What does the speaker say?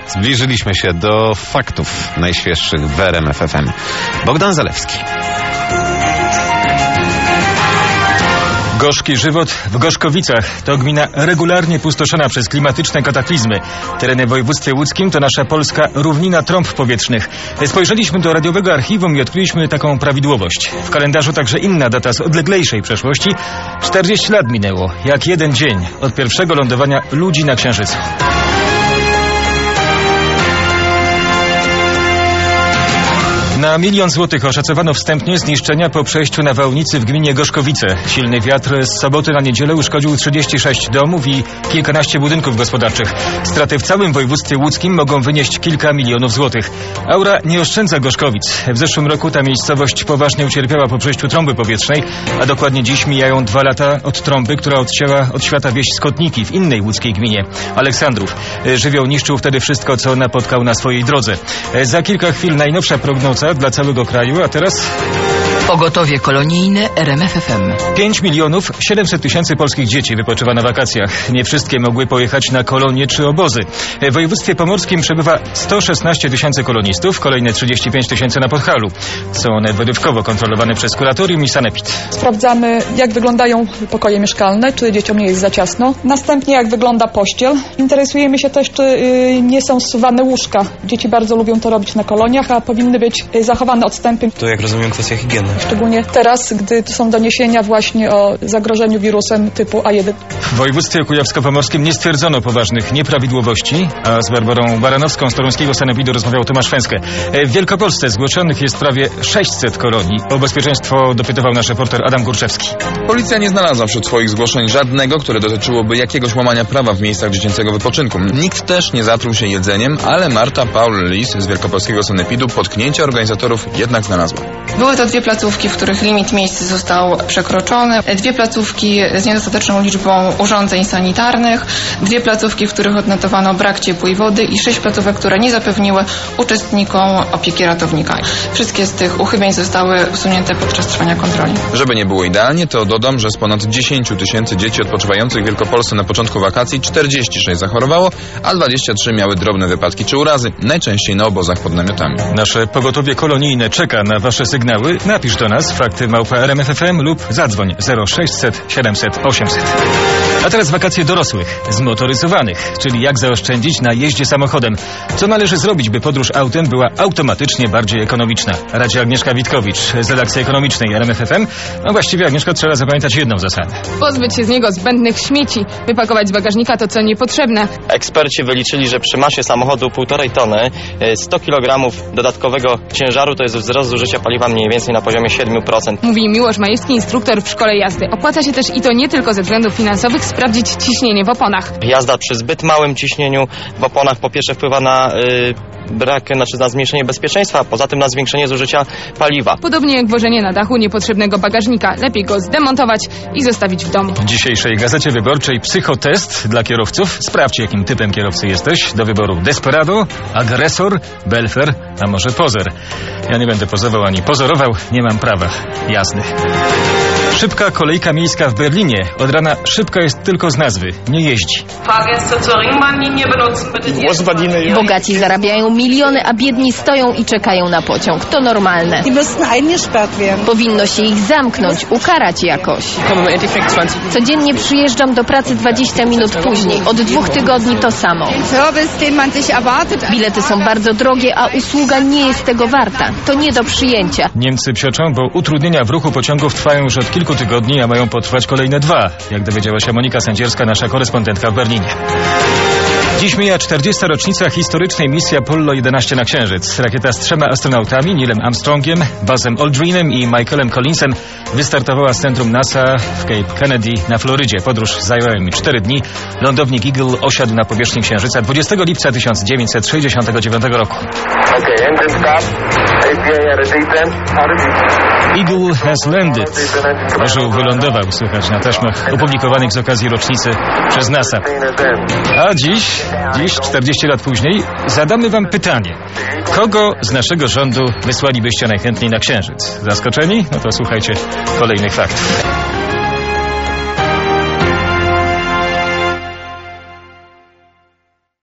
Zbliżyliśmy się do faktów najświeższych w RMF FM. Bogdan Zalewski. Gorzki żywot w Gorzkowicach to gmina regularnie pustoszona przez klimatyczne kataklizmy. Tereny w województwie łódzkim to nasza polska równina trąb powietrznych. Spojrzeliśmy do radiowego archiwum i odkryliśmy taką prawidłowość. W kalendarzu także inna data z odleglejszej przeszłości. 40 lat minęło, jak jeden dzień od pierwszego lądowania ludzi na Księżycu. Na 1 000 000 złotych oszacowano wstępnie zniszczenia po przejściu nawałnicy w gminie Gorzkowice. Silny wiatr z soboty na niedzielę uszkodził 36 domów i kilkanaście budynków gospodarczych. Straty w całym województwie łódzkim mogą wynieść kilka milionów złotych. Aura nie oszczędza Gorzkowic. W zeszłym roku ta miejscowość poważnie ucierpiała po przejściu trąby powietrznej, a dokładnie dziś mijają 2 lata od trąby, która odcięła od świata wieś Skotniki w innej łódzkiej gminie, Aleksandrów. Żywioł niszczył wtedy wszystko, co napotkał na swojej drodze. Za kilka chwil najnowsza prognoza dla całego kraju, a teraz... Pogotowie kolonijne RMF FM. 5 700 000 polskich dzieci wypoczywa na wakacjach. Nie wszystkie mogły pojechać na kolonie czy obozy. W województwie pomorskim przebywa 116 000 kolonistów, kolejne 35 000 na Podhalu. Są one wyrywkowo kontrolowane przez kuratorium i sanepid. Sprawdzamy, jak wyglądają pokoje mieszkalne, czy dzieciom nie jest za ciasno. Następnie, jak wygląda pościel. Interesujemy się też, czy nie są zsuwane łóżka. Dzieci bardzo lubią to robić na koloniach, a powinny być zachowane odstępy. To, jak rozumiem, kwestia higieny. Szczególnie teraz, gdy są doniesienia właśnie o zagrożeniu wirusem typu A1. W województwie kujawsko-pomorskim nie stwierdzono poważnych nieprawidłowości, a z Barbarą Baranowską z toruńskiego sanepidu rozmawiał Tomasz Fęskę. W Wielkopolsce zgłoszonych jest prawie 600 kolonii. O bezpieczeństwo dopytywał nasz reporter Adam Górczewski. Policja nie znalazła wśród swoich zgłoszeń żadnego, które dotyczyłoby jakiegoś łamania prawa w miejscach dziecięcego wypoczynku. Nikt też nie zatruł się jedzeniem, ale Marta Paul-Lis z Wielkopolskiego sanepidu potknięcie organizatorów jednak znalazła. Były to 2 placówki, w których limit miejsc został przekroczony. 2 placówki z niedostateczną liczbą urządzeń sanitarnych. 2 placówki, w których odnotowano brak ciepłej wody i 6 placówek, które nie zapewniły uczestnikom opieki ratownika. Wszystkie z tych uchybień zostały usunięte podczas trwania kontroli. Żeby nie było idealnie, to dodam, że z ponad 10 000 dzieci odpoczywających w Wielkopolsce na początku wakacji 46 zachorowało, a 23 miały drobne wypadki czy urazy, najczęściej na obozach pod namiotami. Nasze pogotowie kolonijne czeka na wasze sygnały. Napisz do nas fakty@RMF FM lub zadzwoń 0600 700 800. A teraz wakacje dorosłych, zmotoryzowanych, czyli jak zaoszczędzić na jeździe samochodem. Co należy zrobić, by podróż autem była automatycznie bardziej ekonomiczna? Radzi Agnieszka Witkowicz z redakcji ekonomicznej RMF FM. No właściwie, Agnieszka, trzeba zapamiętać jedną zasadę. Pozbyć się z niego zbędnych śmieci, wypakować z bagażnika to, co niepotrzebne. Eksperci wyliczyli, że przy masie samochodu 1,5 tony 100 kg dodatkowego ciężaru to jest wzrost zużycia paliwa mniej więcej na poziomie 7%. Mówi Miłosz Majewski, instruktor w szkole jazdy. Opłaca się też, i to nie tylko ze względów finansowych, sprawdzić ciśnienie w oponach. Jazda przy zbyt małym ciśnieniu w oponach po pierwsze wpływa na na zmniejszenie bezpieczeństwa, a poza tym na zwiększenie zużycia paliwa. Podobnie jak wożenie na dachu niepotrzebnego bagażnika. Lepiej go zdemontować i zostawić w domu. W dzisiejszej Gazecie Wyborczej psychotest dla kierowców. Sprawdź, jakim typem kierowcy jesteś. Do wyboru desperado, agresor, belfer, a może pozer. Ja nie będę pozował ani pozorował, nie mam prawa. Jasny. Szybka kolejka miejska w Berlinie. Od rana szybka jest tylko z nazwy, nie jeździ. Bogaci zarabiają miliony, a biedni stoją i czekają na pociąg. To normalne. Powinno się ich zamknąć, ukarać jakoś. Codziennie przyjeżdżam do pracy 20 minut później. Od 2 tygodni to samo. Bilety są bardzo drogie, a usługa nie jest tego warta. To nie do przyjęcia. Niemcy psioczą, bo utrudnienia w ruchu pociągów trwają już od kilku tygodni, a mają potrwać kolejne 2, jak dowiedziała się Monika Sędzierska, nasza korespondentka w Berlinie. Dziś mija 40. rocznica historycznej misji Apollo 11 na Księżyc. Rakieta z 3 astronautami, Neilem Armstrongiem, Buzzem Aldrinem i Michaelem Collinsem, wystartowała z centrum NASA w Cape Kennedy na Florydzie. Podróż zajęła im 4 dni. Lądownik Eagle osiadł na powierzchni Księżyca 20 lipca 1969 roku. Eagle has landed. Orzeł wylądował, słychać na taśmach opublikowanych z okazji rocznicy przez NASA. A dziś, 40 lat później, zadamy wam pytanie. Kogo z naszego rządu wysłalibyście najchętniej na Księżyc? Zaskoczeni? No to słuchajcie kolejnych faktów.